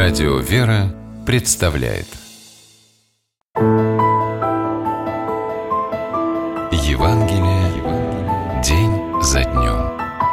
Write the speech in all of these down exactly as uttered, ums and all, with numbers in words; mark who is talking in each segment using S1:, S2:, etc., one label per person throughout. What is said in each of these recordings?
S1: Радио «Вера» представляет Евангелие день за днем.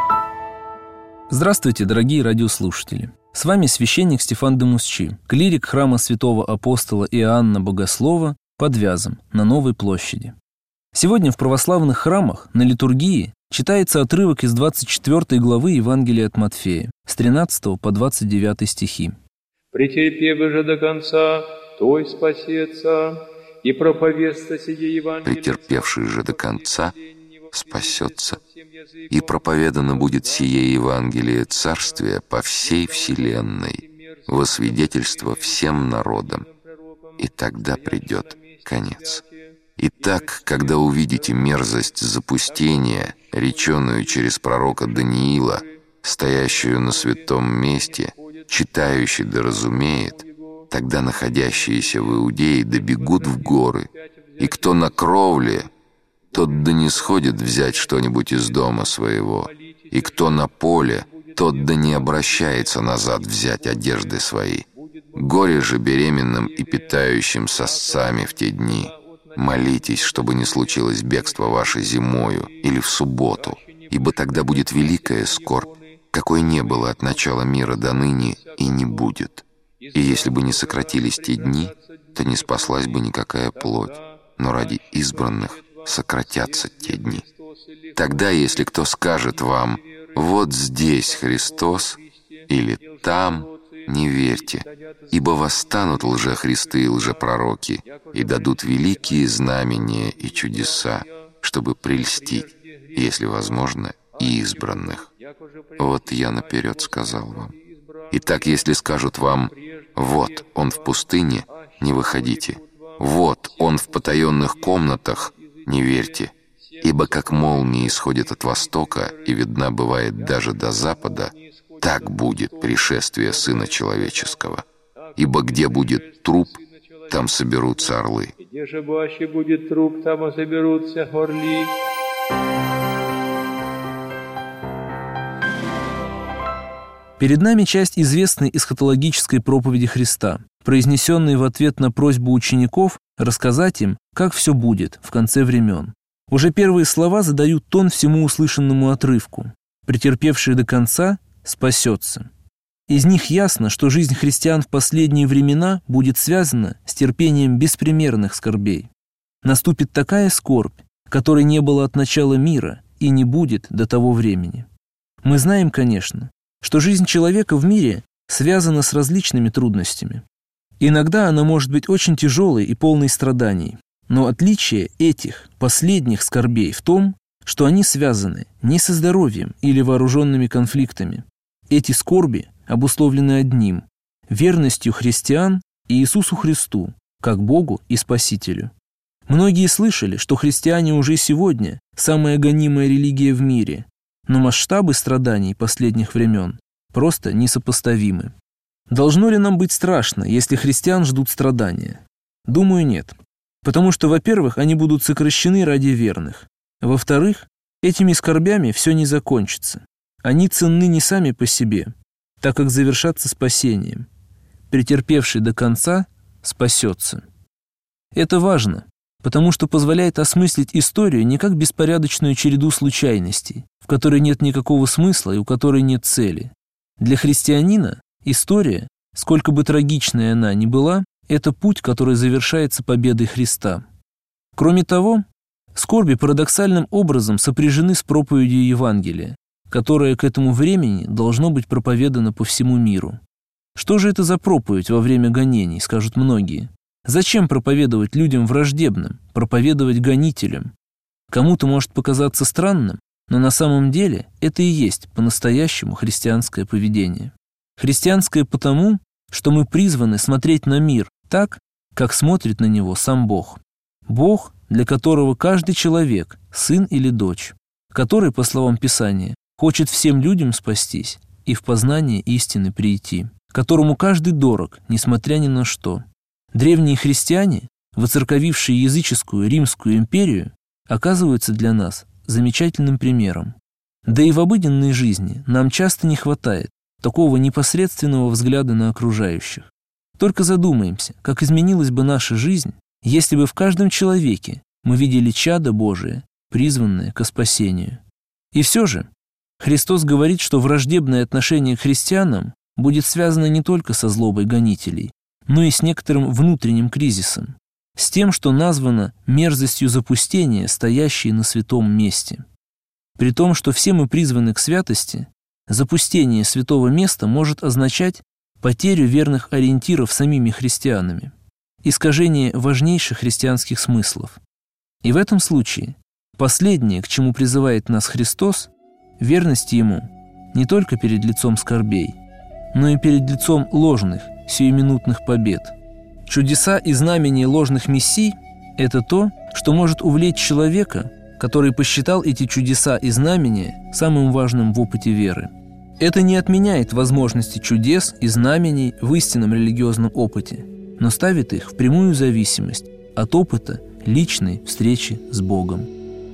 S2: Здравствуйте, дорогие радиослушатели! С вами священник Стефан Демусчи, клирик храма святого апостола Иоанна Богослова под Вязом на Новой площади. Сегодня в православных храмах на литургии читается отрывок из двадцать четвёртой главы Евангелия от Матфея, с тринадцатого по двадцать девятый стихи.
S3: «Претерпев же до конца, той спасется, и проповестся сие Евангелие».
S4: «Претерпевший же до конца спасется, и проповедано будет сие Евангелие Царствия по всей вселенной, во свидетельство всем народам, и тогда придет конец. Итак, когда увидите мерзость запустения, реченую через пророка Даниила, стоящую на святом месте, читающий да разумеет, тогда находящиеся в Иудее да бегут в горы, и кто на кровле, тот да не сходит взять что-нибудь из дома своего, и кто на поле, тот да не обращается назад взять одежды свои. Горе же беременным и питающим сосцами в те дни. Молитесь, чтобы не случилось бегство ваше зимою или в субботу, ибо тогда будет великая скорбь, какой не было от начала мира до ныне и не будет. И если бы не сократились те дни, то не спаслась бы никакая плоть, но ради избранных сократятся те дни. Тогда, если кто скажет вам: «Вот здесь Христос» или «там», не верьте, ибо восстанут лжехристы и лжепророки и дадут великие знамения и чудеса, чтобы прельстить, если возможно, и избранных. Вот я наперед сказал вам. Итак, если скажут вам: «Вот он в пустыне», не выходите. «Вот он в потаенных комнатах», не верьте, ибо как молния исходит от востока и видна бывает даже до запада, так будет пришествие Сына Человеческого. Ибо где будет труп, там соберутся орлы.
S3: Где же баще будет труп, там и соберутся орли».
S2: Перед нами часть известной эсхатологической проповеди Христа, произнесенной в ответ на просьбу учеников рассказать им, как все будет в конце времен. Уже первые слова задают тон всему услышанному отрывку. «Претерпевший до конца спасется». Из них ясно, что жизнь христиан в последние времена будет связана с терпением беспримерных скорбей. Наступит такая скорбь, которой не было от начала мира и не будет до того времени. Мы знаем, конечно, что жизнь человека в мире связана с различными трудностями. Иногда она может быть очень тяжелой и полной страданий, но отличие этих последних скорбей в том, что они связаны не со здоровьем или вооруженными конфликтами. Эти скорби обусловлены одним – верностью христиан и Иисусу Христу, как Богу и Спасителю. Многие слышали, что христиане уже сегодня самая гонимая религия в мире, но масштабы страданий последних времен просто несопоставимы. Должно ли нам быть страшно, если христиан ждут страдания? Думаю, нет. Потому что, во-первых, они будут сокращены ради верных. Во-вторых, этими скорбями все не закончится. Они ценны не сами по себе, так как завершатся спасением. Претерпевший до конца спасется. Это важно, потому что позволяет осмыслить историю не как беспорядочную череду случайностей, в которой нет никакого смысла и у которой нет цели. Для христианина история, сколько бы трагичной она ни была, это путь, который завершается победой Христа. Кроме того, скорби парадоксальным образом сопряжены с проповедью Евангелия, которое к этому времени должно быть проповедано по всему миру. Что же это за проповедь во время гонений, скажут многие? Зачем проповедовать людям враждебным, проповедовать гонителям? Кому-то может показаться странным, но на самом деле это и есть по-настоящему христианское поведение. Христианское потому, что мы призваны смотреть на мир так, как смотрит на него сам Бог. Бог, для которого каждый человек – сын или дочь, который, по словам Писания, хочет всем людям спастись и в познание истины прийти, которому каждый дорог, несмотря ни на что. Древние христиане, воцерковившие языческую Римскую империю, оказываются для нас замечательным примером. Да и в обыденной жизни нам часто не хватает такого непосредственного взгляда на окружающих. Только задумаемся, как изменилась бы наша жизнь, если бы в каждом человеке мы видели чадо Божие, призванное ко спасению. И все же Христос говорит, что враждебное отношение к христианам будет связано не только со злобой гонителей, но и с некоторым внутренним кризисом, с тем, что названо мерзостью запустения, стоящей на святом месте. При том, что все мы призваны к святости, запустение святого места может означать потерю верных ориентиров самими христианами, искажение важнейших христианских смыслов. И в этом случае последнее, к чему призывает нас Христос, верность Ему не только перед лицом скорбей, но и перед лицом ложных, сиюминутных побед. Чудеса и знамения ложных мессий – это то, что может увлечь человека, который посчитал эти чудеса и знамения самым важным в опыте веры. Это не отменяет возможности чудес и знамений в истинном религиозном опыте, но ставит их в прямую зависимость от опыта личной встречи с Богом.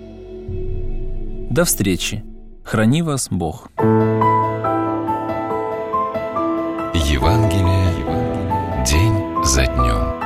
S2: До встречи! Храни вас Бог!
S1: Евангелие день за днем.